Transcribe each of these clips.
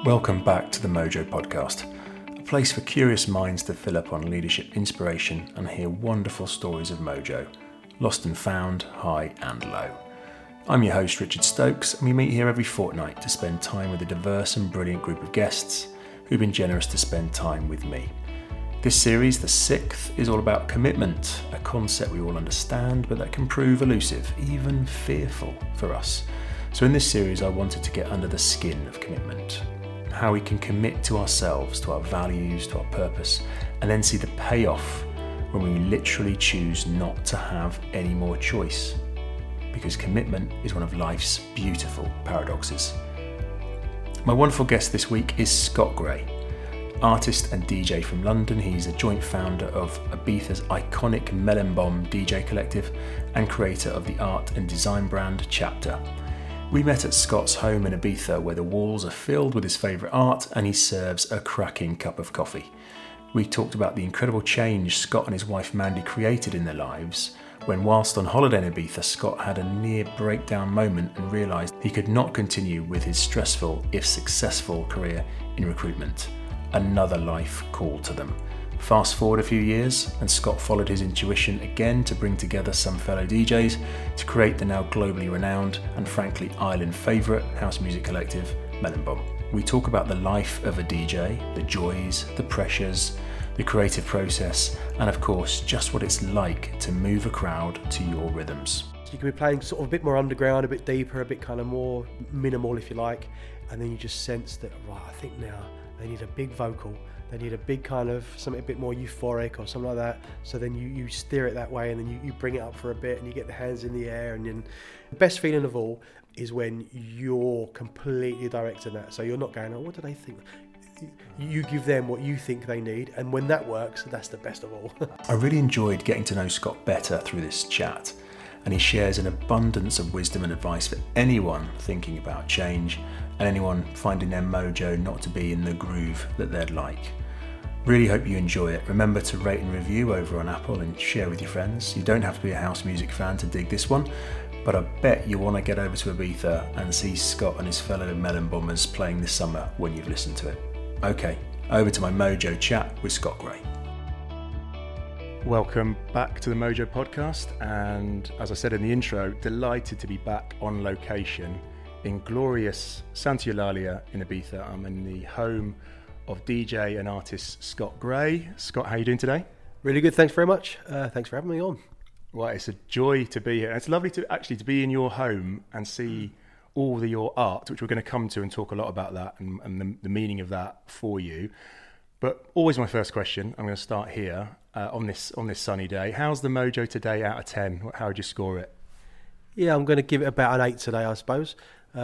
Welcome back to the Mojo Podcast, a place for curious minds to fill up on leadership inspiration and hear wonderful stories of Mojo, lost and found, high and low. I'm your host Richard Stokes, and we meet here every fortnight to spend time with a diverse and brilliant group of guests who've been generous to spend time with me. This series, the sixth, is all about commitment, a concept we all understand but that can prove elusive, even fearful for us. So in this series I wanted to get under the skin of commitment, how we can commit to ourselves, to our values, to our purpose, and then see the payoff when we literally choose not to have any more choice. Because commitment is one of life's beautiful paradoxes. My wonderful guest this week is Scott Gray. Artist and DJ from London, he's a joint founder of Ibiza's iconic Melon Bomb DJ collective and creator of the art and design brand Chapter. We met at Scott's home in Ibiza, where the walls are filled with his favourite art and he serves a cracking cup of coffee. We talked about the incredible change Scott and his wife Mandy created in their lives when, whilst on holiday in Ibiza, Scott had a near breakdown moment and realised he could not continue with his stressful, if successful, career in recruitment. Another life called to them. Fast forward a few years, and Scott followed his intuition again to bring together some fellow DJs to create the now globally renowned and frankly Ireland favourite house music collective, Melon Bomb. We talk about the life of a DJ, the joys, the pressures, the creative process, and of course, just what it's like to move a crowd to your rhythms. You can be playing sort of a bit more underground, a bit deeper, a bit kind of more minimal if you like, and then you just sense that, right, I think now they need a big vocal, they need a big kind of something a bit more euphoric or something like that. So then you steer it that way, and then you bring it up for a bit and you get the hands in the air. And then the best feeling of all is when you're completely directing that. So you're not going, oh, what do they think? You give them what you think they need, and when that works, that's the best of all. I really enjoyed getting to know Scott better through this chat, and he shares an abundance of wisdom and advice for anyone thinking about change and anyone finding their mojo not to be in the groove that they'd like. Really hope you enjoy it. Remember to rate and review over on Apple and share with your friends. You don't have to be a house music fan to dig this one, but I bet you want to get over to Ibiza and see Scott and his fellow Melon Bombers playing this summer when you've listened to it. Okay, over to my Mojo chat with Scott Gray. Welcome back to the Mojo Podcast, and as I said in the intro, delighted to be back on location in glorious Santa Eulalia in Ibiza. I'm in the home of DJ and artist Scott Gray. Scott, how are you doing today? Really good, thanks very much. Thanks for having me on. Well, it's a joy to be here. It's lovely to be in your home and see all your art, which we're going to come to and talk a lot about that and the meaning of that for you. But always my first question, I'm going to start here on this sunny day. How's the mojo today out of 10? How would you score it? Yeah, I'm going to give it about an 8 today, I suppose.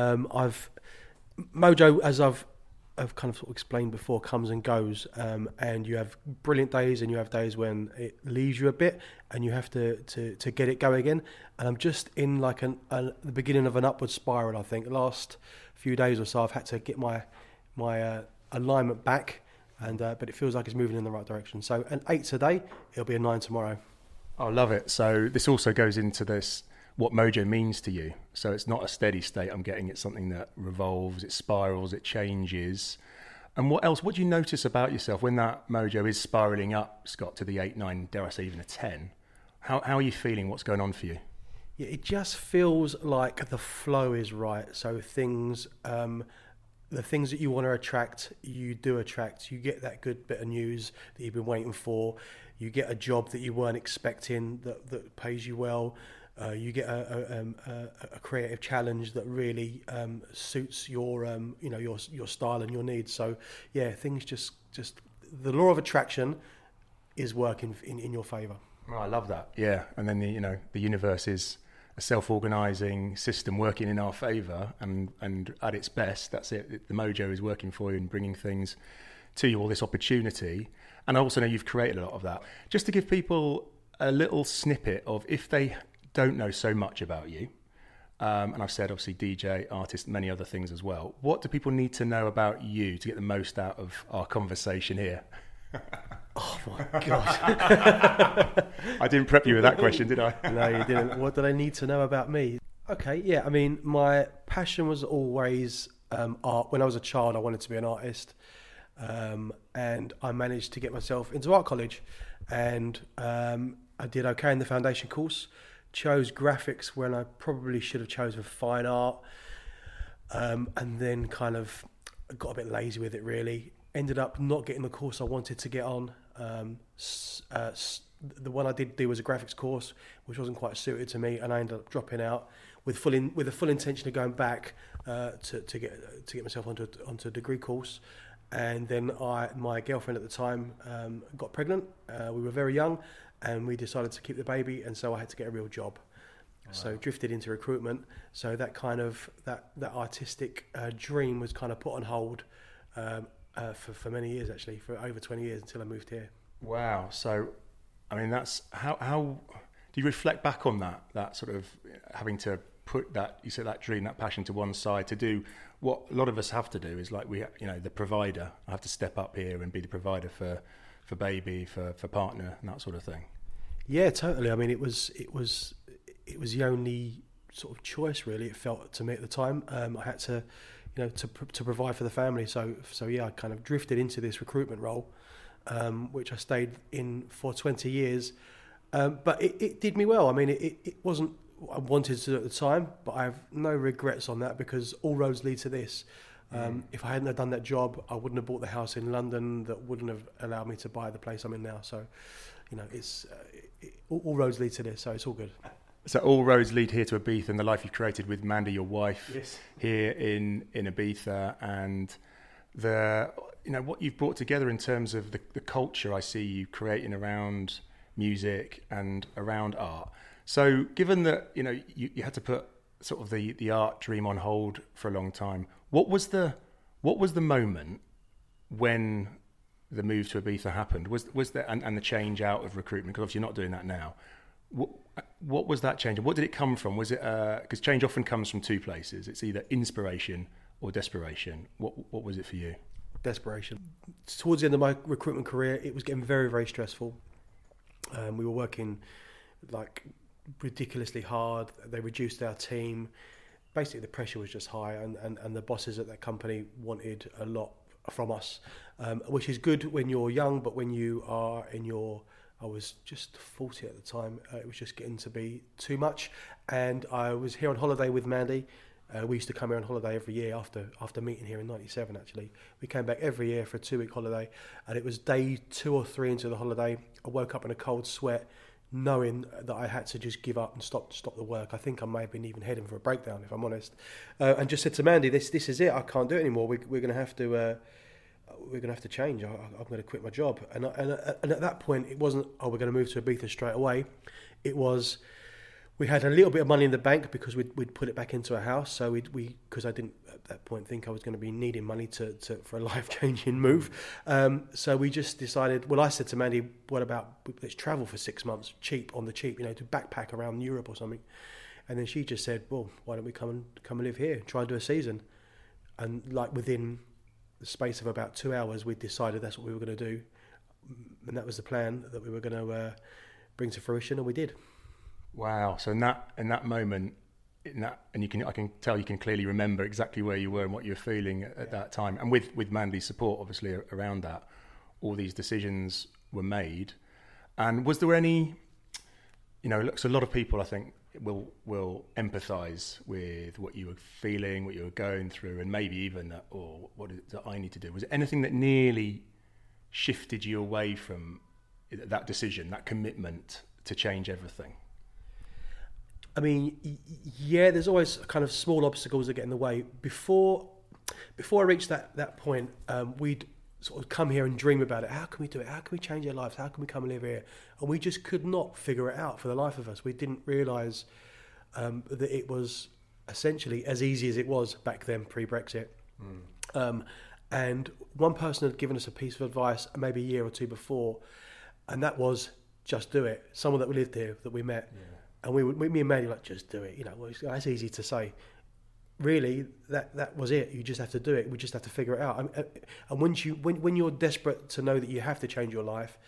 Mojo, as I've kind of sort of explained before, comes and goes, and you have brilliant days and you have days when it leaves you a bit and you have to get it going again. And I'm just in like the beginning of an upward spiral, I think. The last few days or so I've had to get my alignment back, and but it feels like it's moving in the right direction. So an 8 today, it'll be a 9 tomorrow. I love it. So this also goes into this, what mojo means to you. So it's not a steady state I'm getting, it's something that revolves, it spirals, it changes. And what else, what do you notice about yourself when that mojo is spiraling up, Scott, to the 8, 9, dare I say even a 10? How are you feeling? What's going on for you? Yeah, it just feels like the flow is right. So things, the things that you want to attract, you do attract. You get that good bit of news that you've been waiting for. You get a job that you weren't expecting that pays you well. You get a creative challenge that really suits your your style and your needs. So yeah, things just the law of attraction is working in your favour. Oh, I love that. Yeah, and then the universe is a self-organising system working in our favour, and at its best, that's it. The mojo is working for you and bringing things to you, all this opportunity. And I also know you've created a lot of that. Just to give people a little snippet of, if they don't know so much about you, and I've said obviously DJ, artist, many other things as well, what do people need to know about you to get the most out of our conversation here? Oh my God. I didn't prep you with that question, did I? No, you didn't. What do they need to know about me? Okay, yeah, I mean, my passion was always art. When I was a child, I wanted to be an artist, and I managed to get myself into art college, and I did okay in the foundation course. Chose graphics when I probably should have chosen fine art, and then kind of got a bit lazy with it really. Ended up not getting the course I wanted to get on. The one I did do was a graphics course, which wasn't quite suited to me, and I ended up dropping out with a full intention of going back to get myself onto a degree course. And then my girlfriend at the time got pregnant. We were very young, and we decided to keep the baby, and so I had to get a real job. Wow. So drifted into recruitment. So that kind of that artistic dream was kind of put on hold for many years, actually, for over 20 years until I moved here. Wow. So, I mean, that's how do you reflect back on that sort of having to put that, you said, that dream, that passion to one side to do what a lot of us have to do is like the provider. I have to step up here and be the provider for baby, for partner, and that sort of thing. Yeah, totally. I mean, it was the only sort of choice really. It felt to me at the time. I had to, to provide for the family. So yeah, I kind of drifted into this recruitment role, which I stayed in for 20 years. But it did me well. I mean, it wasn't what I wanted to do at the time, but I have no regrets on that because all roads lead to this. If I hadn't have done that job, I wouldn't have bought the house in London that wouldn't have allowed me to buy the place I'm in now. So, it's all roads lead to this, so it's all good. So all roads lead here to Ibiza and the life you've created with Mandy, your wife, yes, here in Ibiza, and what you've brought together in terms of the culture I see you creating around music and around art. So given that you had to put sort of the art dream on hold for a long time, what was the moment when the move to Ibiza happened? Was there and the change out of recruitment, because obviously you're not doing that now. What was that change? What did it come from? Was it because change often comes from two places? It's either inspiration or desperation. What was it for you? Desperation. Towards the end of my recruitment career, it was getting very, very stressful. We were working like ridiculously hard. They reduced our team. Basically, the pressure was just high, and the bosses at that company wanted a lot from us, which is good when you're young, but when you are I was just 40 at the time. It was just getting to be too much. And I was here on holiday with Mandy. We used to come here on holiday every year after meeting here in 97, actually. We came back every year for a 2-week holiday. And it was day 2 or 3 into the holiday. I woke up in a cold sweat, knowing that I had to just give up and stop the work. I think I may have been even heading for a breakdown, if I'm honest. And just said to Mandy, this is it. I can't do it anymore. We're going to have to... we're going to have to change. I'm going to quit my job. And at that point, it wasn't, we're going to move to Ibiza straight away. It was, we had a little bit of money in the bank because we'd put it back into a house. So because I didn't at that point think I was going to be needing money for a life-changing move. So we just decided, I said to Mandy, what about, let's travel for 6 months, on the cheap, to backpack around Europe or something. And then she just said, well, why don't we come and live here, try and do a season. And like within the space of about 2 hours, we decided that's what we were going to do, and that was the plan that we were going to bring to fruition, and we did. Wow! So in that moment, I can tell you can clearly remember exactly where you were and what you were feeling at that time, and with Mandy's support, obviously around that, all these decisions were made. And was there any, so a lot of people I think will empathise with what you were feeling, what you were going through, and maybe even that, what is it that I need to do? Was there anything that nearly shifted you away from that decision, that commitment to change everything? I mean, yeah, there's always kind of small obstacles that get in the way. Before I reached that point, we'd sort of come here and dream about it. How can we do it? How can we change our lives? How can we come and live here? And we just could not figure it out for the life of us. We didn't realise that it was essentially as easy as it was back then, pre-Brexit. And one person had given us a piece of advice maybe a year or two before, and that was just do it. Someone that lived here that we met. Yeah. And me and Mandy were like, just do it. That's easy to say. Really, that was it. You just have to do it. We just have to figure it out. And when you're desperate to know that you have to change your life,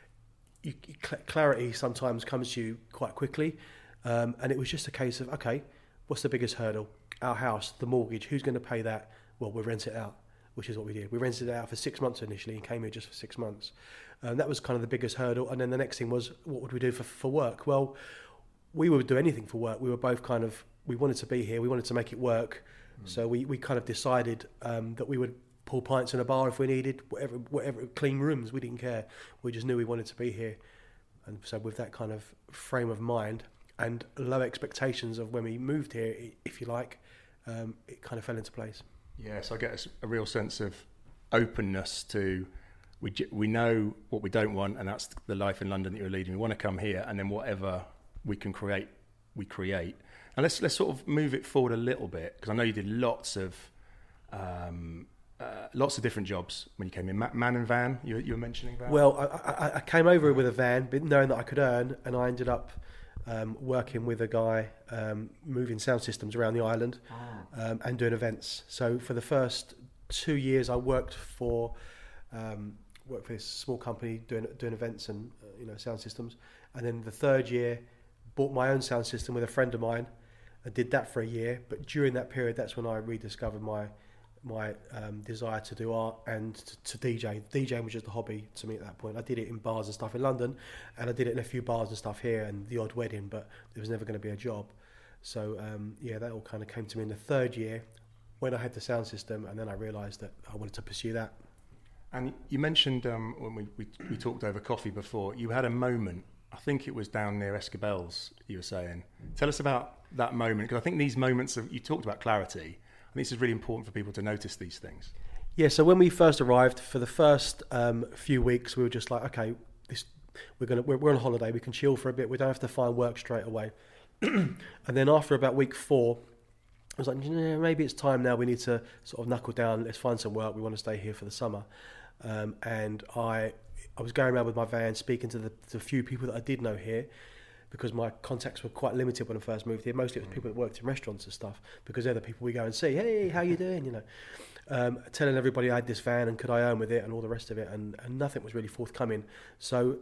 clarity sometimes comes to you quite quickly. And it was just a case of, okay, what's the biggest hurdle? Our house, the mortgage. Who's going to pay that? well, we'll rent it out, which is what we did. We rented it out for 6 months initially and came here just for 6 months. And that was kind of the biggest hurdle. And then the next thing was, what would we do for work? Well, we would do anything for work. We were both kind of, we wanted to be here. We wanted to make it work. So we kind of decided that we would pour pints in a bar if we needed, whatever, clean rooms. We didn't care. We just knew we wanted to be here. And so with that kind of frame of mind and low expectations of when we moved here, if you like, it kind of fell into place. Yeah, so I get a real sense of openness to, we know what we don't want, and that's the life in London that you're leading. We want to come here, and then whatever we can create, we create. And let's sort of move it forward a little bit, because I know you did lots of different jobs when you came in. Man and van, you were mentioning that? Well, I came over with a van, knowing that I could earn, and I ended up working with a guy moving sound systems around the island and doing events. So for the first 2 years, I worked for this small company doing events and sound systems, and then the third year, bought my own sound system with a friend of mine. I did that for a year, but during that period, that's when I rediscovered my desire to do art and to DJ. DJing was just a hobby to me at that point. I did it in bars and stuff in London, and I did it in a few bars and stuff here and the odd wedding, but it was never going to be a job. So that all kind of came to me in the third year when I had the sound system, and then I realised that I wanted to pursue that. And you mentioned when we talked over coffee before, you had a moment. I think it was down near Escobels, you were saying. Tell us about that moment, because I think these moments you talked about clarity. I think this is really important for people to notice these things. Yeah, so when we first arrived, for the first few weeks, we were just like, okay, we're on holiday, we can chill for a bit, we don't have to find work straight away. And then after about week 4, I was like, maybe it's time now, we need to sort of knuckle down, let's find some work, we want to stay here for the summer. And I was going around with my van, speaking to the few people that I did know here, because my contacts were quite limited when I first moved here. Mostly it was people that worked in restaurants and stuff, because they're the people we go and see. Hey, how you doing? Telling everybody I had this van and could I earn with it and all the rest of it, and nothing was really forthcoming. So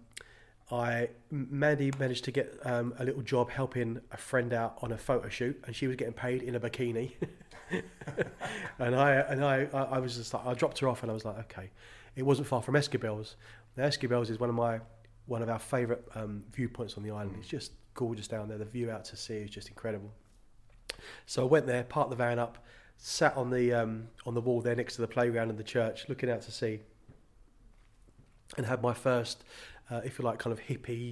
Mandy managed to get a little job helping a friend out on a photo shoot, and she was getting paid in a bikini. and I was just like, I dropped her off, and I was like, okay. It wasn't far from Escobels. Now, Escobels is one of our favourite viewpoints on the island. It's just gorgeous down there. The view out to sea is just incredible. So I went there, parked the van up, sat on the wall there next to the playground and the church, looking out to sea, and had my first, if you like, kind of hippie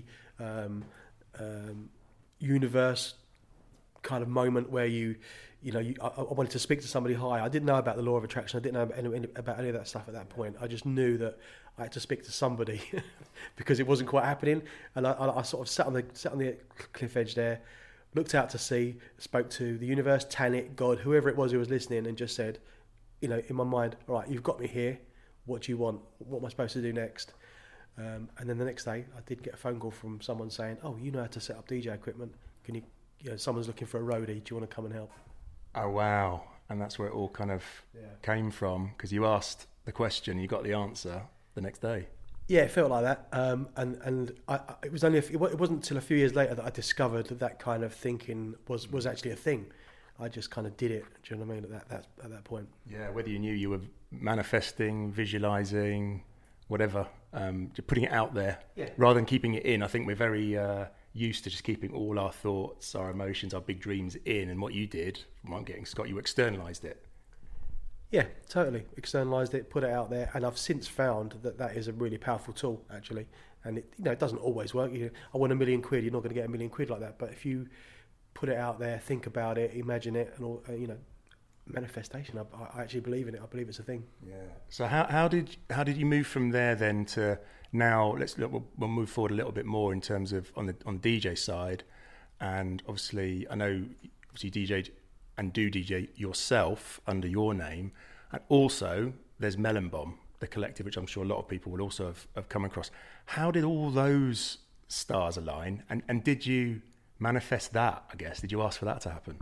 universe kind of moment where I wanted to speak to somebody high. I didn't know about the law of attraction. I didn't know about any of that stuff at that point. I just knew that I had to speak to somebody because it wasn't quite happening. And I sort of sat on the cliff edge there, looked out to sea, spoke to the universe, Tanit, God, whoever it was who was listening, and just said, in my mind, all right, you've got me here. What do you want? What am I supposed to do next? And then the next day, I did get a phone call from someone saying, oh, you know how to set up DJ equipment. Can you someone's looking for a roadie. Do you want to come and help? Oh, wow. And that's where it all kind of came from, because you asked the question, you got the answer the next day. Yeah, it felt like that. And it was only it wasn't until a few years later that I discovered that kind of thinking was actually a thing. I just kind of did it. Do you know what I mean? At that point. Yeah, whether you knew you were manifesting, visualizing, whatever, just putting it out there rather than keeping it in. I think we're very used to just keeping all our thoughts, our emotions, our big dreams in. And what you did, from what I'm getting, Scott, you externalized it. Yeah, totally. Externalised it, put it out there, and I've since found that is a really powerful tool, actually. And it doesn't always work. I want £1 million. You're not going to get £1 million like that. But if you put it out there, think about it, imagine it, and all, manifestation. I actually believe in it. I believe it's a thing. Yeah. So how did you move from there then to now? We'll move forward a little bit more in terms of on the DJ side, and obviously I know you DJ'd and do DJ yourself under your name, and also there's Melon Bomb, the collective, which I'm sure a lot of people will also have come across. How did all those stars align, and did you manifest that, I guess? Did you ask for that to happen?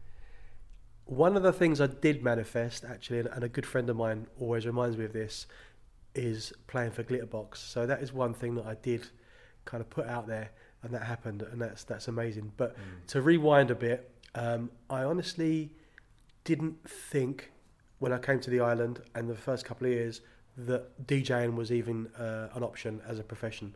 One of the things I did manifest, actually, and a good friend of mine always reminds me of this, is playing for Glitterbox. So that is one thing that I did kind of put out there, and that happened, and that's amazing. But to rewind a bit, I honestly didn't think when I came to the island and the first couple of years that DJing was even an option as a profession.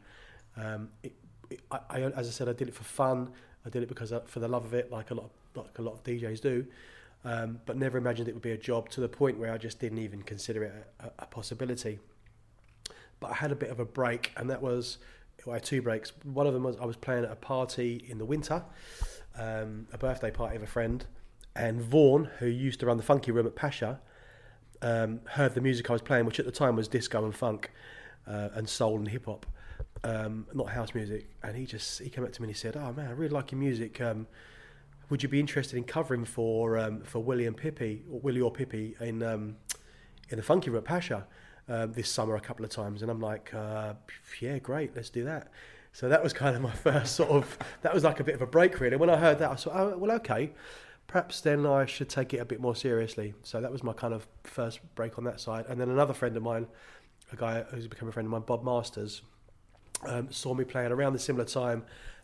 As I said, I did it for fun. I did it because for the love of it, like a lot of DJs do. But never imagined it would be a job, to the point where I just didn't even consider it a possibility. But I had a bit of a break, and I had 2 breaks. One of them was I was playing at a party in the winter, a birthday party of a friend, and Vaughan, who used to run the Funky Room at Pasha, heard the music I was playing, which at the time was disco and funk and soul and hip hop, not house music. And he came up to me and he said, "Oh man, I really like your music. Would you be interested in covering for Willie or Pippi in the Funky Room at Pasha this summer a couple of times?" And I'm like, "Yeah, great, let's do that." So that was kind of my first that was like a bit of a break, really. When I heard that, I thought, "Oh, well, okay, perhaps then I should take it a bit more seriously." So that was my kind of first break on that side. And then another friend of mine, a guy who's become a friend of mine, Bob Masters, saw me playing around the similar time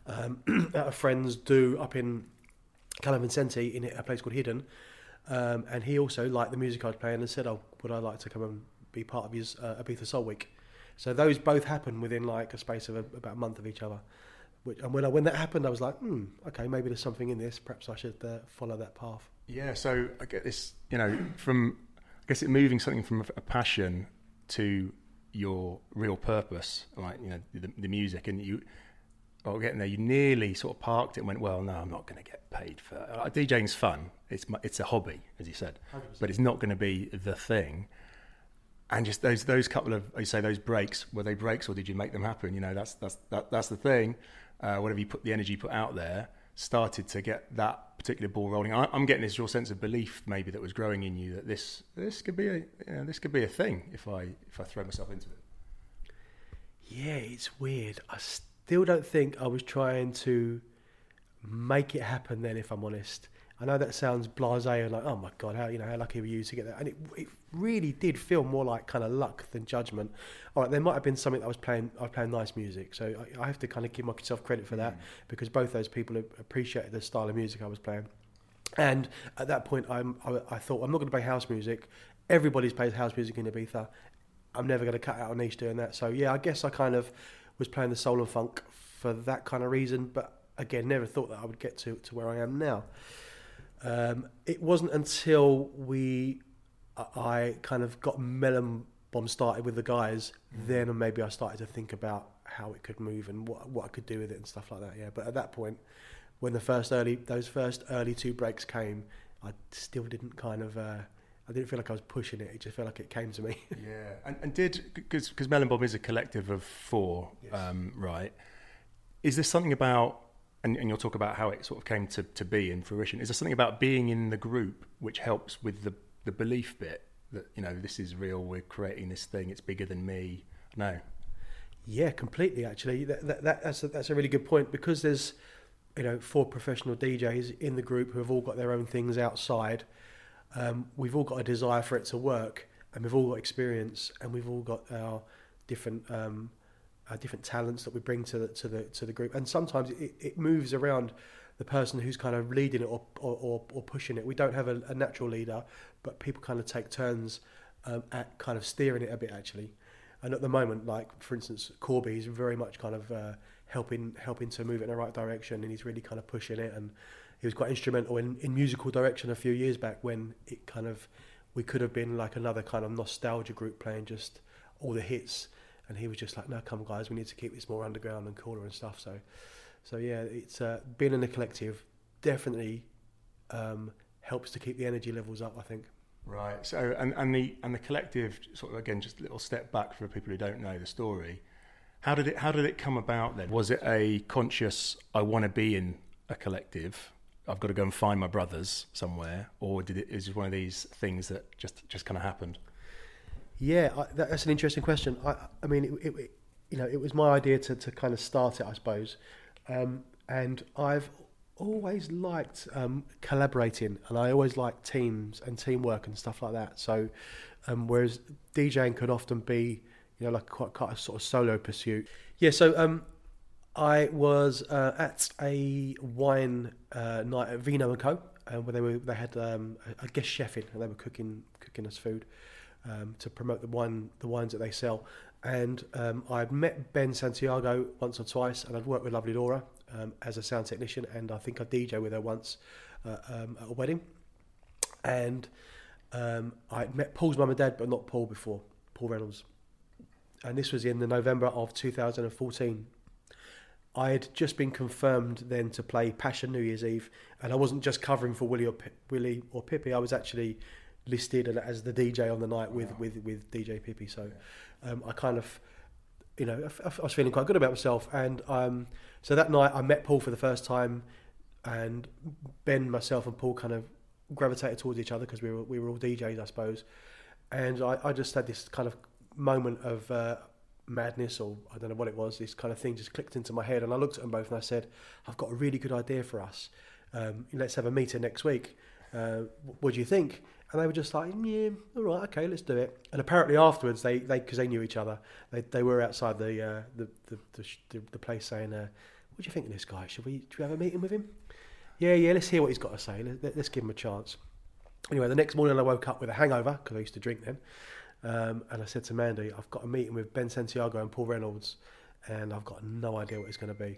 at a friend's do up in Cala Vicente in a place called Hidden. And he also liked the music I was playing and said, "Oh, would I like to come and be part of his Ibiza Soul Week?" So those both happened within like a space of about a month of each other. And when that happened, I was like, okay, maybe there's something in this. Perhaps I should follow that path. Yeah, so I get this, from, I guess, it moving something from a passion to your real purpose, like, the music, and getting there, you nearly sort of parked it and went, well, no, I'm not going to get paid for DJing's fun. It's a hobby, as you said, 100%. But it's not going to be the thing. And just those couple of, you say, those breaks, were they breaks or did you make them happen? That's the thing. Whatever you put, the energy you put out there, started to get that particular ball rolling. I'm getting this real sense of belief maybe that was growing in you that this could be a thing if I throw myself into it. Yeah, it's weird. I still don't think I was trying to make it happen then, if I'm honest. I know that sounds blasé and like, oh my God, how lucky were you to get that? And it really did feel more like kind of luck than judgment. All right, there might have been something that I was playing nice music, so I have to kind of give myself credit for that, because both those people appreciated the style of music I was playing. And at that point, I thought, I'm not going to play house music. Everybody's plays house music in Ibiza. I'm never going to cut out a niche doing that. So yeah, I guess I kind of was playing the soul and funk for that kind of reason, but again, never thought that I would get to where I am now. It wasn't until I kind of got Melon Bomb started with the guys, then maybe I started to think about how it could move and what I could do with it and stuff like that. Yeah, but at that point, when those first early 2 breaks came, I still didn't I didn't feel like I was pushing it. It just felt like it came to me. Yeah, and because Melon Bomb is a collective of 4, yes. Right? Is there something about, and you'll talk about how it sort of came to be in fruition, is there something about being in the group which helps with the belief bit that, this is real, we're creating this thing, it's bigger than me? No. Yeah, completely, actually. That's a really good point, because there's 4 professional DJs in the group who have all got their own things outside. We've all got a desire for it to work, and we've all got experience, and we've all got our different talents that we bring to the group. And sometimes it moves around the person who's kind of leading it or pushing it. We don't have a natural leader, but people kind of take turns at kind of steering it a bit, actually. And at the moment, like for instance, Corby is very much kind of helping to move it in the right direction, and he's really kind of pushing it. And he was quite instrumental in musical direction a few years back, when it kind of, we could have been like another kind of nostalgia group playing just all the hits, and he was just like, no, come on guys, we need to keep this more underground and cooler and stuff. So yeah, it's being in a collective definitely helps to keep the energy levels up, I think. Right. So and the collective, sort of, again, just a little step back for people who don't know the story. How did it come about then? Was it a conscious, I want to be in a collective, I've got to go and find my brothers somewhere, or is it one of these things that just kind of happened? Yeah, that's an interesting question. I mean, it was my idea to kind of start it, I suppose, and I've always liked collaborating, and I always liked teams and teamwork and stuff like that. So, whereas DJing could often be, like quite a sort of solo pursuit. Yeah. So, I was at a wine night at Vino & Co. where they had a guest chef in, and they were cooking us food to promote the wines that they sell. And I'd met Ben Santiago once or twice, and I'd worked with lovely Laura as a sound technician, and I think I DJ with her once at a wedding. And I'd met Paul's mum and dad, but not Paul before, Paul Reynolds. And this was in the November of 2014. I had just been confirmed then to play Passion New Year's Eve, and I wasn't just covering for Willie or Pippi. I was actually listed as the DJ on the night with DJ Pippi. So I kind of, I was feeling quite good about myself. And so that night I met Paul for the first time, and Ben, myself, and Paul kind of gravitated towards each other because we were all DJs, I suppose. And I just had this kind of moment of madness, or I don't know what it was. This kind of thing just clicked into my head, and I looked at them both and I said, "I've got a really good idea for us. Let's have a meeting next week. What do you think?" And they were just like, "Yeah, all right, okay, let's do it." And apparently afterwards, they because they knew each other, they were outside the place saying, "What do you think of this guy? Should we have a meeting with him?" Yeah, let's hear what he's got to say. Let's give him a chance. Anyway, the next morning I woke up with a hangover because I used to drink then. And I said to Mandy, "I've got a meeting with Ben Santiago and Paul Reynolds, and I've got no idea what it's going to be.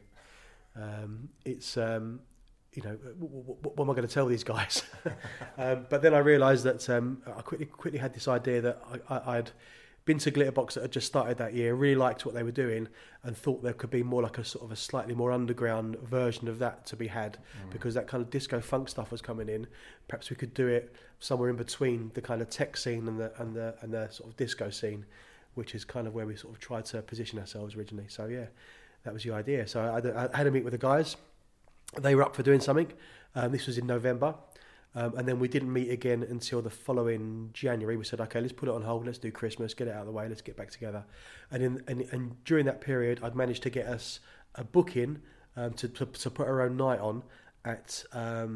What am I going to tell these guys?" But then I realised that I quickly had this idea that I'd been to Glitterbox that had just started that year, really liked what they were doing, and thought there could be more like a sort of a slightly more underground version of that to be had, because that kind of disco funk stuff was coming in. Perhaps we could do it somewhere in between the kind of tech scene and the sort of disco scene, which is kind of where we sort of tried to position ourselves originally. So yeah, that was the idea. So I had a meet with the guys. They were up for doing something. This was in November. And then we didn't meet again until the following January. We said, "Okay, let's put it on hold. Let's do Christmas, get it out of the way. Let's get back together." And during that period, I'd managed to get us a booking to put our own night on at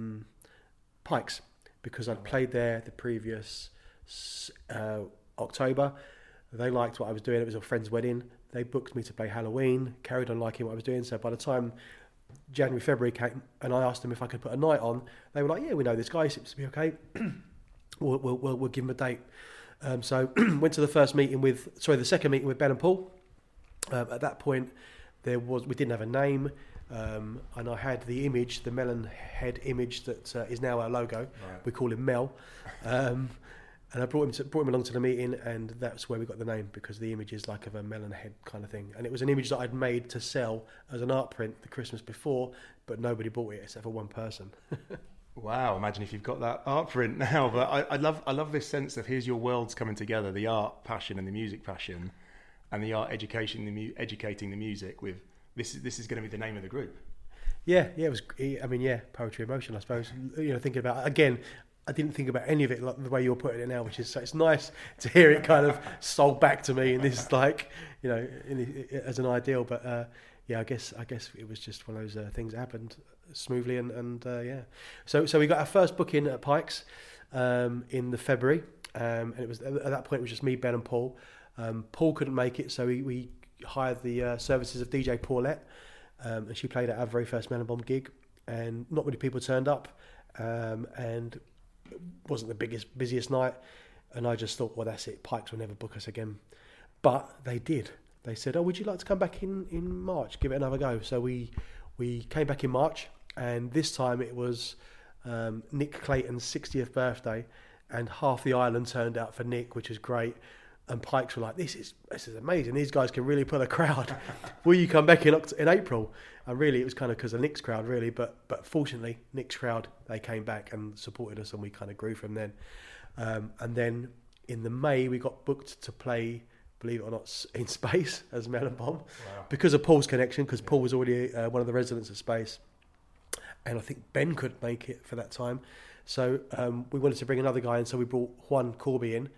Pikes, because I'd played there the previous October. They liked what I was doing. It was a friend's wedding. They booked me to play Halloween. Carried on liking what I was doing. So by the time January, February came, and I asked them if I could put a night on, they were like, "Yeah, we know this guy. He seems to be okay. We'll give him a date." So went to the second meeting with Ben and Paul. At that point, we didn't have a name, and I had the image, the melon head image that is now our logo. Right. We call him Mel. And I brought him along to the meeting, and that's where we got the name, because the image is like of a melon head kind of thing. And it was an image that I'd made to sell as an art print the Christmas before, but nobody bought it except for one person. Wow! Imagine if you've got that art print now. But I love this sense of here's your worlds coming together: the art passion and the music passion, and the art educating the music with this is going to be the name of the group. Yeah, it was. I mean, poetry emotion, I suppose. Thinking about again. I didn't think about any of it like the way you're putting it now, which is so it's nice to hear it kind of sold back to me in this as an ideal. But I guess it was just one of those things that happened smoothly and. So we got our first booking at Pikes in the February, and it was at that point it was just me, Ben, and Paul. Paul couldn't make it, so we hired the services of DJ Paulette, and she played at our very first Melon Bomb gig, and not many people turned up, and it wasn't the busiest night, and I just thought, well, that's it. Pikes will never book us again. But they did. They said, "Oh, would you like to come back in March? Give it another go." So we came back in March, and this time it was Nick Clayton's 60th birthday, and half the island turned out for Nick, which was great. And Pikes were like, this is amazing. These guys can really put a crowd. Will you come back in April? And really, it was kind of because of Nick's crowd, really. But fortunately, Nick's crowd, they came back and supported us, and we kind of grew from then. And then in the May, we got booked to play, believe it or not, in Space as Melon Bomb. Wow. Because of Paul's connection, because Paul was already one of the residents of Space. And I think Ben couldn't make it for that time. So we wanted to bring another guy in, so we brought Juan Corby in.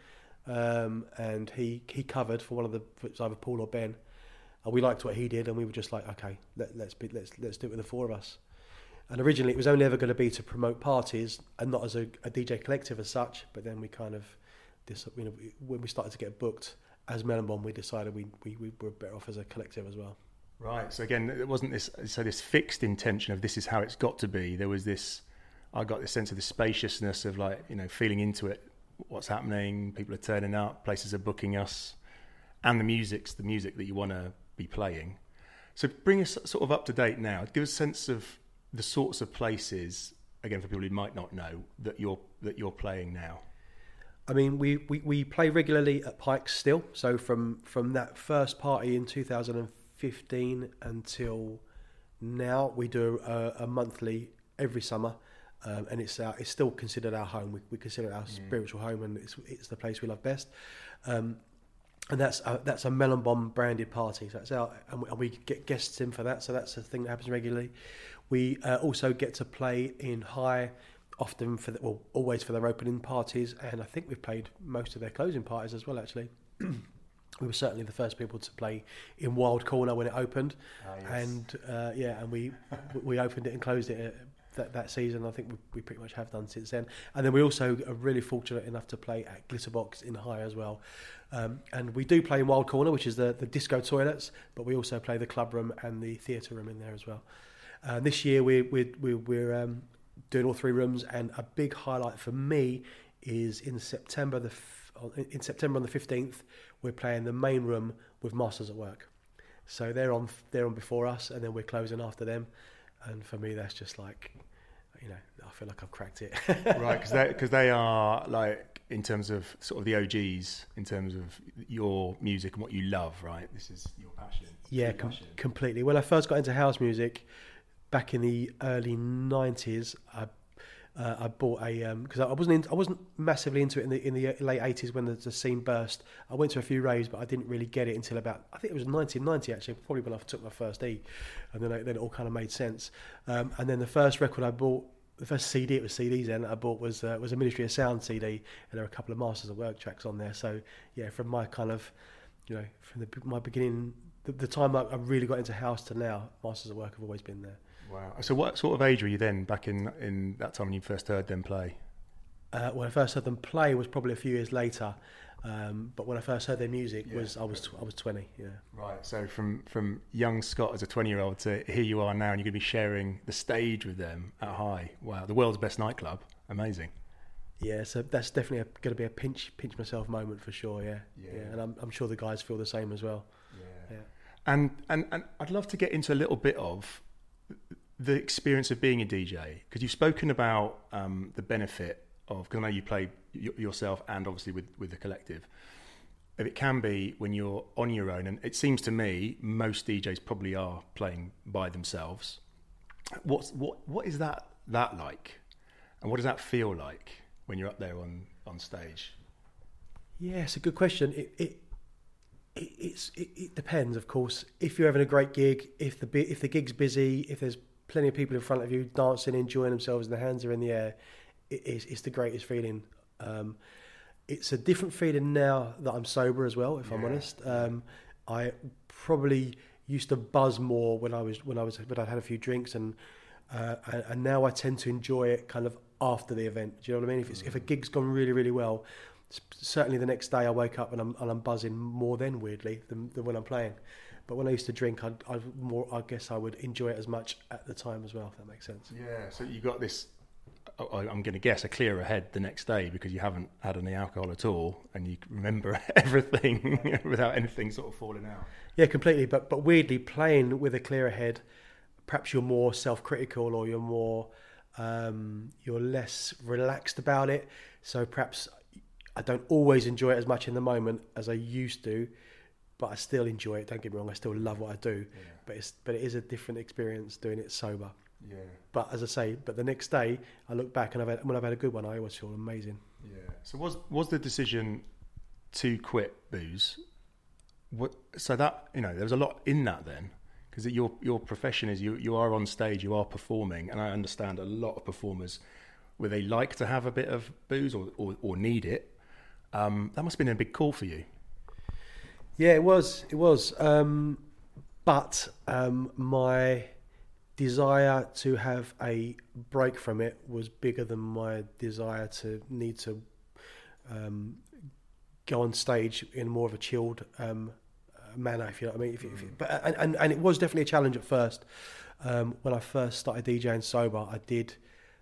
And he covered for it was either Paul or Ben, and we liked what he did, and we were just like, okay, let's do it with the four of us. And originally it was only ever going to be to promote parties and not as a DJ collective as such. But then we kind of, when we started to get booked as Melon Bomb, we decided we were better off as a collective as well. Right. So again, it wasn't this fixed intention of this is how it's got to be. There was this I got this sense of the spaciousness of like, you know, feeling into it, what's happening, people are turning up, places are booking us, and the music's the music that you want to be playing. So bring us sort of up to date now. Give us a sense of the sorts of places, again, for people who might not know, that you're playing now. I mean, we play regularly at Pikes still. So from that first party in 2015 until now, we do a monthly every summer, and it's still considered our home. We consider it our spiritual home, and it's the place we love best. And that's a Melon Bomb branded party. So that's out, and we get guests in for that. So that's a thing that happens regularly. We also get to play in High, often always for their opening parties, and I think we've played most of their closing parties as well. Actually, we were certainly the first people to play in Wild Corner when it opened, yes. and we opened it and closed it that season. I think we pretty much have done since then. And then we also are really fortunate enough to play at Glitterbox in High as well. And we do play in Wild Corner, which is the disco toilets, but we also play the club room and the theatre room in there as well. This year we're doing all three rooms, and a big highlight for me is in September on the 15th we're playing the main room with Masters at Work. So they're on before us, and then we're closing after them. And for me, that's just like, you know, I feel like I've cracked it. Right, because they are, like, in terms of sort of the OGs, in terms of your music and what you love, right? This is your passion. Yeah, completely. When I first got into house music back in the early 90s, I bought a because I wasn't massively into it in the late 80s when the scene burst. I went to a few raves, but I didn't really get it until about, I think it was 1990 actually, probably when I took my first E, and then it all kind of made sense. And then the first record I bought, the first CD, it was CDs then, I bought was a Ministry of Sound CD, and there are a couple of Masters at Work tracks on there. So yeah, from my kind of, you know, from my beginning, the time I really got into house to now, Masters at Work have always been there. Wow. So what sort of age were you then, back in that time when you first heard them play? When I first heard them play was probably a few years later, but when I first heard their music I was 20. Yeah. Right. So from young Scott as a 20-year-old to here you are now, and you're going to be sharing the stage with them at High. Wow, the world's best nightclub. Amazing. Yeah, so that's definitely going to be a pinch myself moment for sure. Yeah. And I'm sure the guys feel the same as well. Yeah. And I'd love to get into a little bit of the experience of being a DJ, because you've spoken about the benefit of, because I know you play yourself and obviously with the collective, if it can be when you're on your own, and it seems to me most DJs probably are playing by themselves. What is that like, and what does that feel like when you're up there on stage? Yeah, it's a good question. It depends, of course. If you're having a great gig, if the gig's busy, if there's plenty of people in front of you dancing, enjoying themselves, and their hands are in the air, it's the greatest feeling. It's a different feeling now that I'm sober as well, if I'm honest. I probably used to buzz more when I'd had a few drinks, and now I tend to enjoy it kind of after the event. Do you know what I mean? If a gig's gone really, really well, certainly the next day I wake up and I'm buzzing more then, weirdly, than when I'm playing. But when I used to drink, I guess I would enjoy it as much at the time as well, if that makes sense. Yeah, so you got this, I'm going to guess, a clearer head the next day because you haven't had any alcohol at all, and you remember everything without anything sort of falling out. Yeah, completely. But weirdly, playing with a clearer head, perhaps you're more self-critical, or you're less relaxed about it. So perhaps I don't always enjoy it as much in the moment as I used to, but I still enjoy it. Don't get me wrong, I still love what I do. Yeah. But it is a different experience doing it sober. Yeah. But as I say, the next day I look back and when I've had a good one, I always feel amazing. Yeah. So was the decision to quit booze? So that, you know, there was a lot in that then, because your profession is you are on stage, you are performing, and I understand a lot of performers where they like to have a bit of booze or need it. That must have been a big call for you. Yeah, it was. But my desire to have a break from it was bigger than my desire to need to go on stage in more of a chilled manner, if you know what I mean. And it was definitely a challenge at first. When I first started DJing sober, I did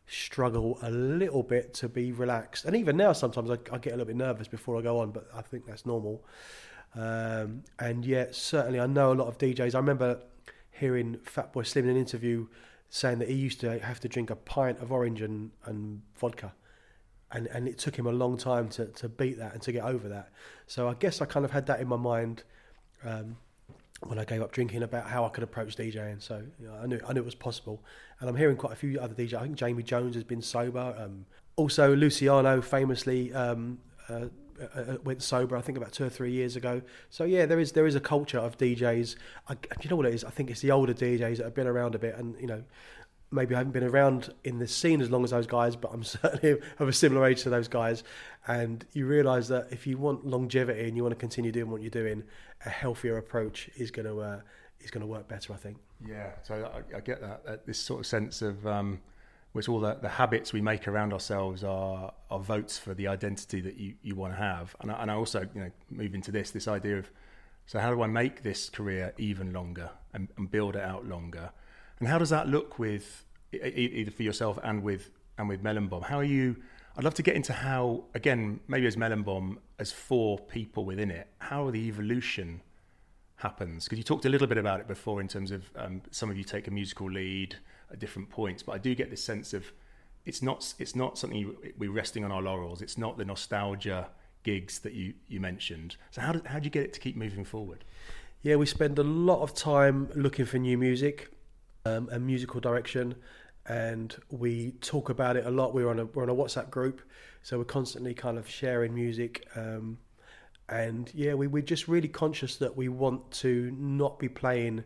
struggle a little bit to be relaxed. And even now, sometimes I get a little bit nervous before I go on, but I think that's normal. And yet, certainly, I know a lot of DJs. I remember hearing Fatboy Slim in an interview saying that he used to have to drink a pint of orange and vodka. And it took him a long time to beat that and to get over that. So I guess I kind of had that in my mind when I gave up drinking, about how I could approach DJing. So I knew it was possible. And I'm hearing quite a few other DJs. I think Jamie Jones has been sober. Also, Luciano famously went sober, I think about 2 or 3 years ago. So yeah, there is a culture of DJs. You know what it is? I think it's the older DJs that have been around a bit, and maybe I haven't been around in the scene as long as those guys, but I'm certainly of a similar age to those guys. And you realise that if you want longevity and you want to continue doing what you're doing, a healthier approach is going to work better, I think. Yeah, so I get that this sort of sense of which all the habits we make around ourselves are votes for the identity that you want to have. And I also move into this idea of, so how do I make this career even longer and build it out longer? And how does that look with either for yourself and with Melon Bomb? How are you? I'd love to get into how, again, maybe as Melon Bomb, as 4 people within it, how the evolution happens. Because you talked a little bit about it before in terms of some of you take a musical lead at different points, but I do get this sense of it's not something we're resting on our laurels. It's not the nostalgia gigs that you mentioned. So how do you get it to keep moving forward? Yeah, we spend a lot of time looking for new music. And musical direction, and we talk about it a lot. We're on a WhatsApp group, so we're constantly kind of sharing music, and yeah, we're just really conscious that we want to not be playing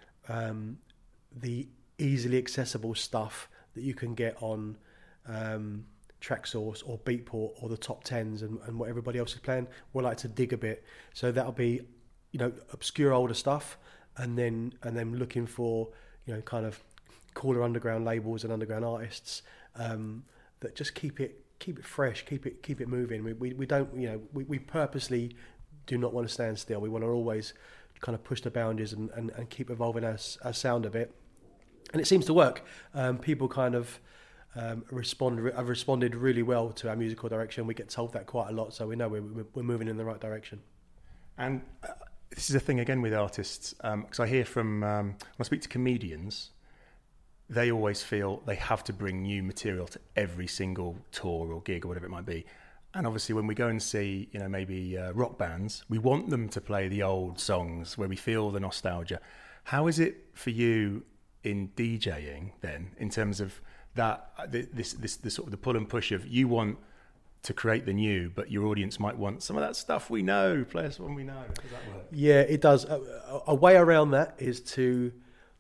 the easily accessible stuff that you can get on Traxsource or Beatport or the top 10s and what everybody else is playing. We like to dig a bit, so that'll be obscure older stuff, and then looking for kind of cooler underground labels and underground artists that just keep it fresh, keep it moving. We don't we purposely do not want to stand still. We want to always kind of push the boundaries and keep evolving our sound a bit, and it seems to work. People kind of have responded really well to our musical direction. We get told that quite a lot, so we know we're moving in the right direction. And this is a thing again with artists, because I hear from when I speak to comedians, they always feel they have to bring new material to every single tour or gig or whatever it might be. And obviously when we go and see maybe rock bands, we want them to play the old songs where we feel the nostalgia. How is it for you in DJing then, in terms of that this sort of the pull and push of, you want to create the new, but your audience might want some of that stuff we know, play us one we know? Does that work? Yeah, it does. A way around that is to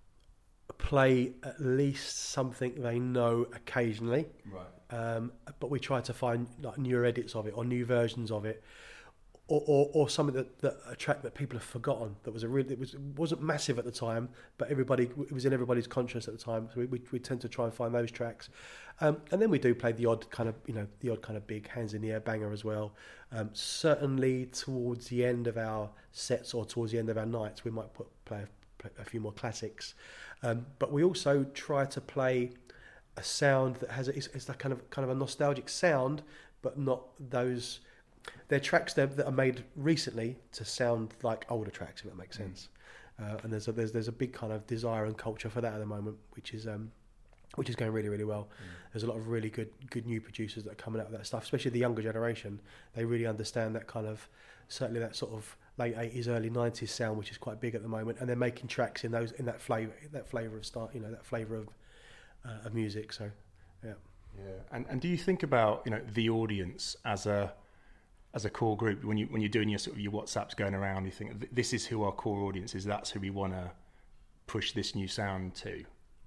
play at least something they know occasionally. Right. But we try to find like newer edits of it or new versions of it, or something that a track that people have forgotten that was wasn't massive at the time, but it was in everybody's conscious at the time. So we tend to try and find those tracks, and then we do play the odd kind of big hands in the air banger as well. Certainly towards the end of our sets or towards the end of our nights, we might play a few more classics, but we also try to play a sound that has it's that kind of a nostalgic sound, but not those. They're tracks that are made recently to sound like older tracks, if that makes sense. And there's a big kind of desire and culture for that at the moment, which is going really, really well. There's a lot of really good new producers that are coming out with that stuff, especially the younger generation. They really understand that kind of, certainly that sort of late 80s, early 90s sound, which is quite big at the moment, and they're making tracks in that flavour of start, that flavour of music. So yeah. And do you think about the audience as a core group when you're doing your sort of your WhatsApps going around? You think this is who our core audience is, that's who we want to push this new sound to?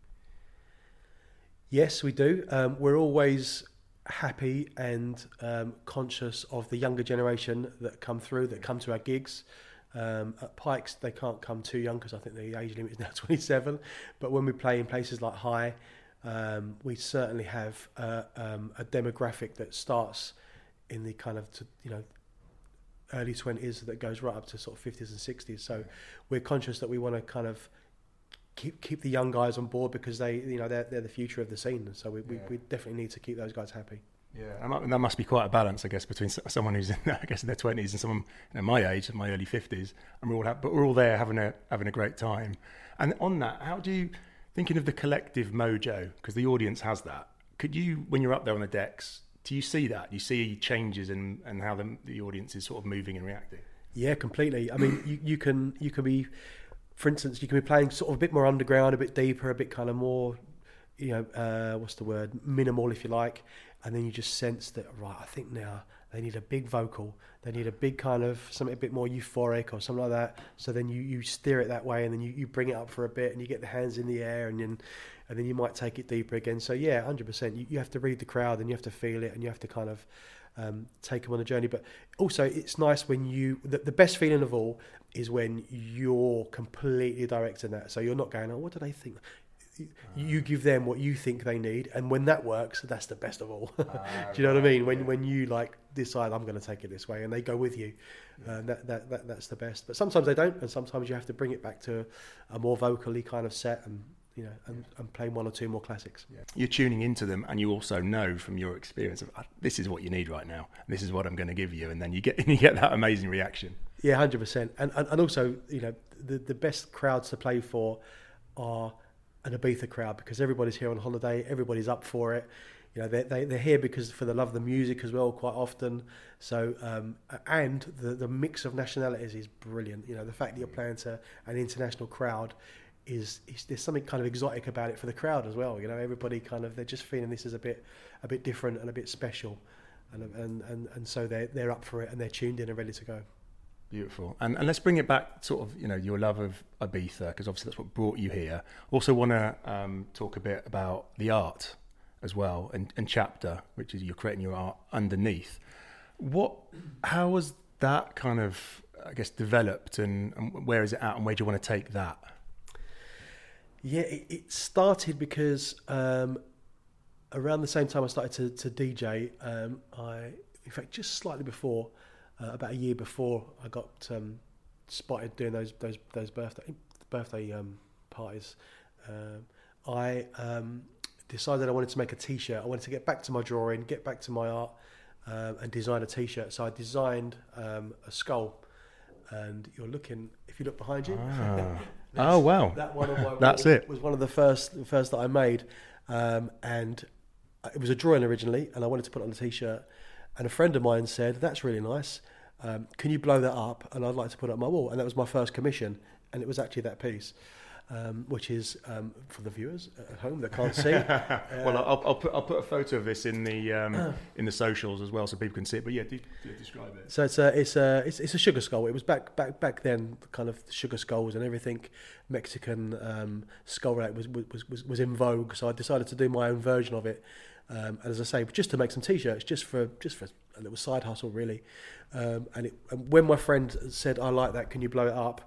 Yes, we do. We're always happy and conscious of the younger generation that come to our gigs. At Pikes, they can't come too young because I think the age limit is now 27. But when we play in places like High, we certainly have a demographic that starts in the kind of early 20s that goes right up to sort of 50s and 60s. So we're conscious that we want to kind of keep the young guys on board, because they're the future of the scene. So we definitely need to keep those guys happy. Yeah, and that must be quite a balance, I guess, between someone who's in their 20s and someone my age, my early 50s, and we're all there having a great time. And on that, how do you, thinking of the collective mojo, because the audience has that, could you, when you're up there on the decks, do you see that? Do you see changes in how the audience is sort of moving and reacting? Yeah, completely. I mean, you can be, for instance, you can be playing sort of a bit more underground, a bit deeper, a bit kind of more, what's the word, minimal, if you like. And then you just sense that, right, I think now they need a big vocal. They need a big kind of something a bit more euphoric or something like that. So then you steer it that way, and then you bring it up for a bit, and you get the hands in the air, and then you might take it deeper again. So yeah, 100%. You have to read the crowd, and you have to feel it, and you have to kind of take them on a journey. But also, it's nice when the best feeling of all is when you're completely directing that. So you're not going, oh, what do they think? You give them what you think they need, and when that works, that's the best of all. Do you know what I mean? When you like decide, I'm going to take it this way, and they go with you, that's the best. But sometimes they don't, and sometimes you have to bring it back to a more vocally kind of set, and and play one or two more classics. Yeah. You're tuning into them, and you also know from your experience of this is what you need right now. This is what I'm going to give you, and then you get that amazing reaction. Yeah, 100%. And also, the best crowds to play for are an Ibiza crowd, because everybody's here on holiday, everybody's up for it. They're here because for the love of the music as well, quite often. So and the mix of nationalities is brilliant. The fact that you're playing to an international crowd is there's something kind of exotic about it for the crowd as well. Everybody kind of, they're just feeling this is a bit different and a bit special, and so they're up for it, and they're tuned in and ready to go. Beautiful. And let's bring it back, sort of, your love of Ibiza, because obviously that's what brought you here. Also want to talk a bit about the art as well, and Chapter, which is you're creating your art underneath. How was that kind of, I guess, developed, and where is it at, and where do you want to take that? Yeah, it started because around the same time I started to DJ, in fact, just slightly before, about a year before, I got spotted doing those birthday parties. I decided I wanted to make a T-shirt. I wanted to get back to my drawing, get back to my art, and design a T-shirt. So I designed a skull, and if you look behind you. Oh wow! That one on my That's it. Was one of the first that I made, and it was a drawing originally, and I wanted to put it on a T-shirt. And a friend of mine said, "That's really nice. Can you blow that up? And I'd like to put it on my wall." And that was my first commission, and it was actually that piece, which is for the viewers at home that can't see. Well, I'll put a photo of this in the socials as well, so people can see it. But yeah, do describe it. So it's a sugar skull. It was back then, kind of sugar skulls and everything Mexican skull was in vogue. So I decided to do my own version of it. And as I say, just to make some T-shirts, just for a little side hustle, really. And when my friend said, "I like that, can you blow it up?"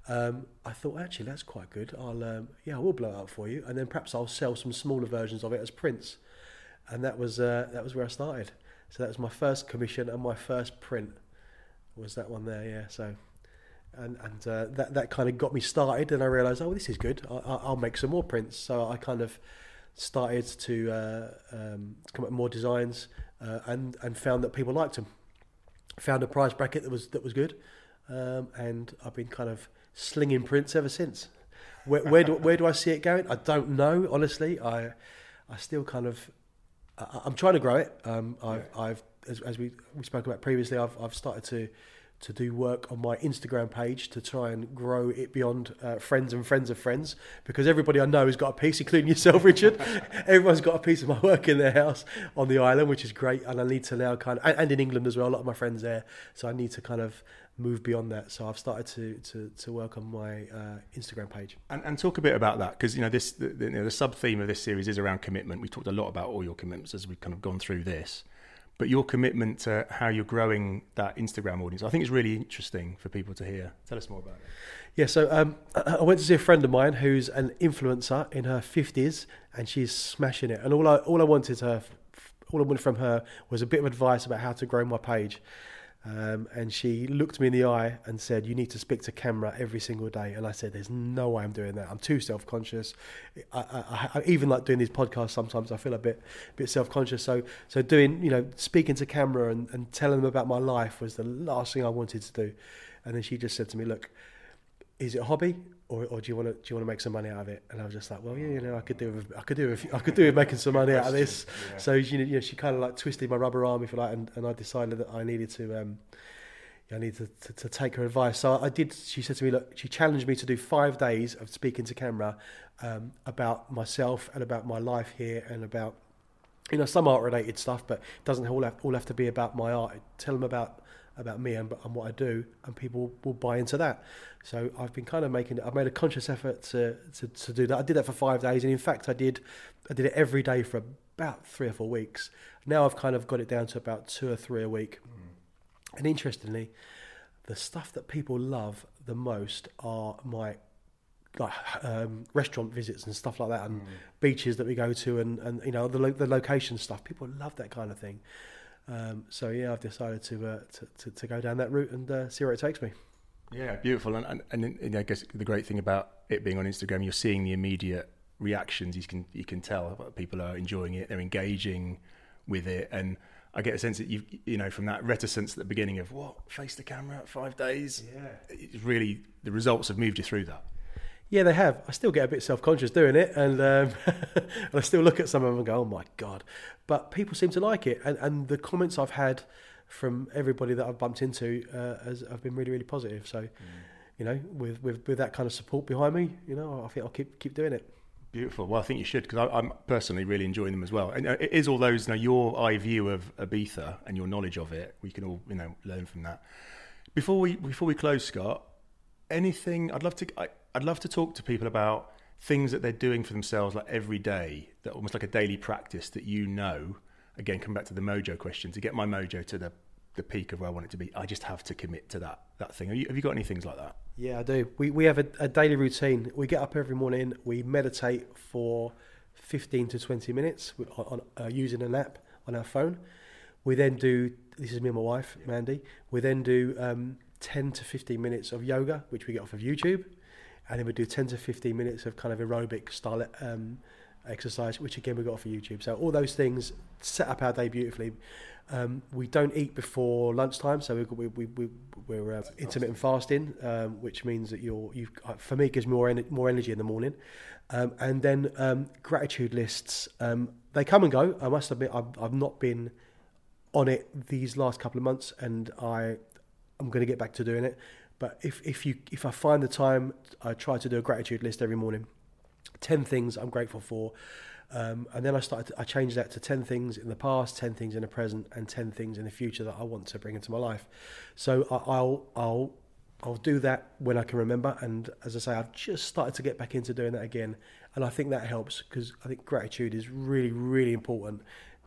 I thought, actually, that's quite good. I will blow it up for you, and then perhaps I'll sell some smaller versions of it as prints. And that was where I started. So that was my first commission, and my first print was that one there. Yeah. So, and that kind of got me started. And I realised, oh, this is good. I'll make some more prints. So I kind of started to come up with more designs, and found that people liked them. Found a price bracket that was good, and I've been kind of slinging prints ever since. Where do I see it going? I don't know, honestly. I still kind of I'm trying to grow it. I've as we spoke about previously, I've started to do work on my Instagram page to try and grow it beyond friends and friends of friends, because everybody I know has got a piece, including yourself, Richard. Everyone's got a piece of my work in their house on the island, which is great. And I need to now and in England as well, a lot of my friends there. So I need to kind of move beyond that. So I've started to work on my Instagram page. And talk a bit about that, because the sub theme of this series is around commitment. We've talked a lot about all your commitments as we've kind of gone through this. But your commitment to how you're growing that Instagram audience, I think is really interesting for people to hear. Tell us more about it. Yeah, so I went to see a friend of mine who's an influencer in her 50s, and she's smashing it. And all I wanted from her was a bit of advice about how to grow my page. And she looked me in the eye and said, "You need to speak to camera every single day." And I said, "There's no way I'm doing that. I'm too self-conscious. I even like doing these podcasts. Sometimes I feel a bit self-conscious. So doing, speaking to camera and telling them about my life was the last thing I wanted to do." And then she just said to me, "Look, is it a hobby, or do you want to make some money out of it?" And I was just like, "Well, yeah, I could do with making some money out of this." Yeah. So she kind of like twisted my rubber arm, if you like, and I decided that I needed to take her advice. So I did. She said to me, "Look," she challenged me to do 5 days of speaking to camera about myself and about my life here and about some art related stuff, but it doesn't all have to be about my art. Tell them about me and what I do, and people will buy into that. So I've been kind of I've made a conscious effort to do that. I did that for 5 days, and in fact I did it every day for about 3 or 4 weeks. Now I've kind of got it down to about 2 or 3 a week. And interestingly, the stuff that people love the most are my restaurant visits and stuff like that, and beaches that we go to, and the location stuff. People love that kind of thing. So yeah, I've decided to go down that route and see where it takes me. Yeah, beautiful. And I guess the great thing about it being on Instagram, you're seeing the immediate reactions. You can tell people are enjoying it, they're engaging with it, and I get a sense that from that reticence at the beginning of face the camera 5 days. Yeah, it's really, the results have moved you through that. Yeah, they have. I still get a bit self-conscious doing it, and I still look at some of them and go, "Oh my God!" But people seem to like it, and the comments I've had from everybody that I've bumped into have been really, really positive. So, with that kind of support behind me, I think I'll keep doing it. Beautiful. Well, I think you should, because I'm personally really enjoying them as well. And it is all those, your eye view of Ibiza and your knowledge of it. We can all, learn from that. Before we close, Scott, anything I'd love to talk to people about things that they're doing for themselves, like every day, that almost like a daily practice that again, come back to the mojo question, to get my mojo to the peak of where I want it to be. I just have to commit to that thing. Have you got any things like that? Yeah, I do. We have a daily routine. We get up every morning, we meditate for 15 to 20 minutes on using an app on our phone. We then do, this is me and my wife, Mandy, we then do 10 to 15 minutes of yoga, which we get off of YouTube. And then we do 10 to 15 minutes of kind of aerobic style exercise, which again we got off of YouTube. So all those things set up our day beautifully. We don't eat before lunchtime, so we're intermittent fasting, which means that for me, it gives me more energy in the morning. And then gratitude lists, they come and go. I must admit, I've not been on it these last couple of months, and I'm going to get back to doing it. But if I find the time, I try to do a gratitude list every morning. 10 things I'm grateful for. And then I changed that to 10 things in the past, 10 things in the present, and 10 things in the future that I want to bring into my life. So I'll do that when I can remember. And as I say, I've just started to get back into doing that again. And I think that helps, because I think gratitude is really, really important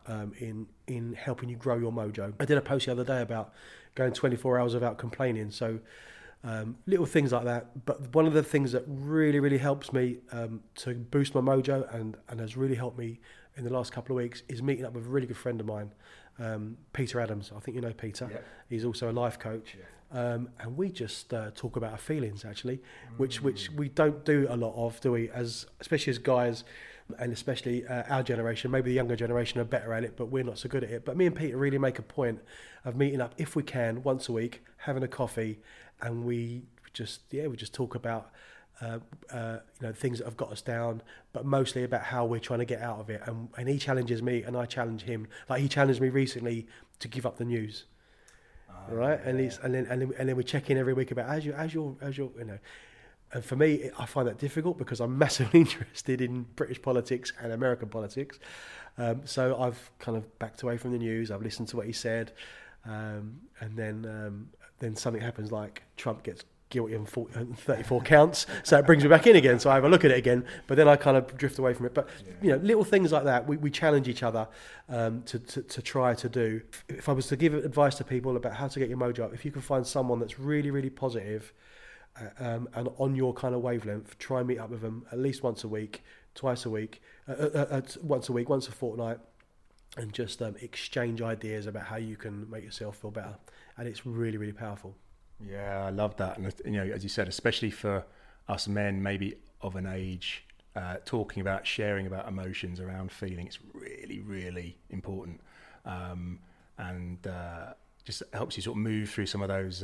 in helping you grow your mojo. I did a post the other day about going 24 hours without complaining. So little things like that. But one of the things that really, really helps me to boost my mojo and has really helped me in the last couple of weeks is meeting up with a really good friend of mine, Peter Adams. I think you know Peter. Yeah. He's also a life coach. Yeah. And we just talk about our feelings, actually, which we don't do a lot of, do we? Especially as guys, and especially our generation. Maybe the younger generation are better at it, but we're not so good at it. But me and Peter really make a point of meeting up, if we can, once a week, having a coffee, and we just talk about things that have got us down, but mostly about how we're trying to get out of it. And he challenges me, and I challenge him. Like, he challenged me recently to give up the news. Right, and then we check in every week about how's your and for me, I find that difficult because I'm massively interested in British politics and American politics. So I've kind of backed away from the news. I've listened to what he said, and then something happens, like Trump gets guilty on 34 counts, so it brings me back in again. So I have a look at it again, but then I kind of drift away from it. But little things like that, we challenge each other to try to do. If I was to give advice to people about how to get your mojo up, if you can find someone that's really, really positive and on your kind of wavelength, try and meet up with them at least once a week, twice a week, once a week, once a fortnight, and just exchange ideas about how you can make yourself feel better. And it's really, really powerful. Yeah, I love that. And, you know, as you said, especially for us men, maybe of an age, talking about, sharing about emotions around feeling, it's really, really important. And just helps you sort of move through some of those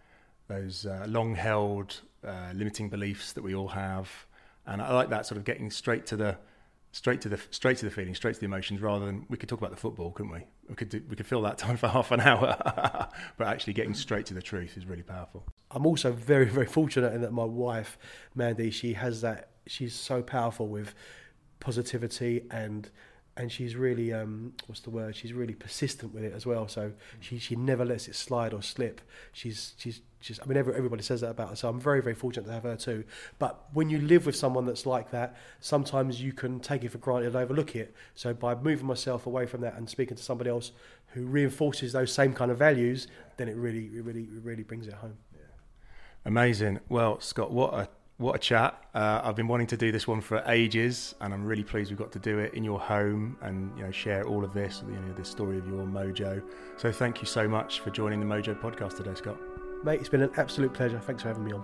long-held limiting beliefs that we all have. And I like that, sort of getting straight to the feeling, straight to the emotions, rather than, we could talk about the football, couldn't we? We could fill that time for half an hour, but actually getting straight to the truth is really powerful. I'm also very, very fortunate in that my wife, Mandy, she's so powerful with positivity, and she's really she's really persistent with it as well. So she never lets it slide or slip. She's just, I mean, everybody says that about her, so I'm very, very fortunate to have her too. But when you live with someone that's like that, sometimes you can take it for granted and overlook it. So by moving myself away from that and speaking to somebody else who reinforces those same kind of values, then it really brings it home. Yeah. Amazing. Well, Scott, what a chat. I've been wanting to do this one for ages, and I'm really pleased we've got to do it in your home and, you know, share all of this, you know, the story of your Mojo. So thank you so much for joining the Mojo podcast today, Scott. Mate, it's been an absolute pleasure. Thanks for having me on.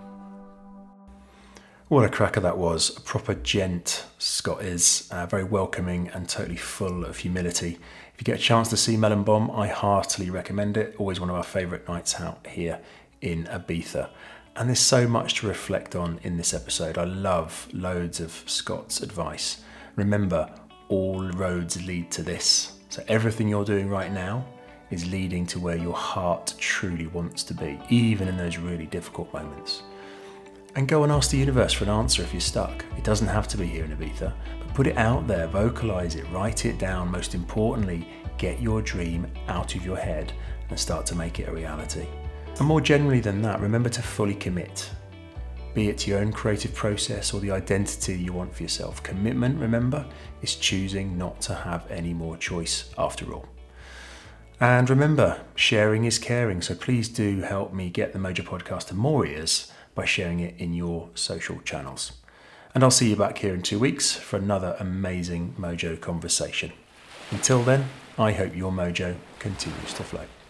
What a cracker that was. A proper gent, Scott is. Very welcoming and totally full of humility. If you get a chance to see Melon Bomb, I heartily recommend it. Always one of our favourite nights out here in Ibiza. And there's so much to reflect on in this episode. I love loads of Scott's advice. Remember, all roads lead to this. So everything you're doing right now is leading to where your heart truly wants to be, even in those really difficult moments. And go and ask the universe for an answer if you're stuck. It doesn't have to be here in Ibiza, but put it out there, vocalise it, write it down. Most importantly, get your dream out of your head and start to make it a reality. And more generally than that, remember to fully commit. Be it to your own creative process or the identity you want for yourself. Commitment, remember, is choosing not to have any more choice after all. And remember, sharing is caring, so please do help me get the Mojo podcast to more ears by sharing it in your social channels. And I'll see you back here in 2 weeks for another amazing Mojo conversation. Until then, I hope your Mojo continues to flow.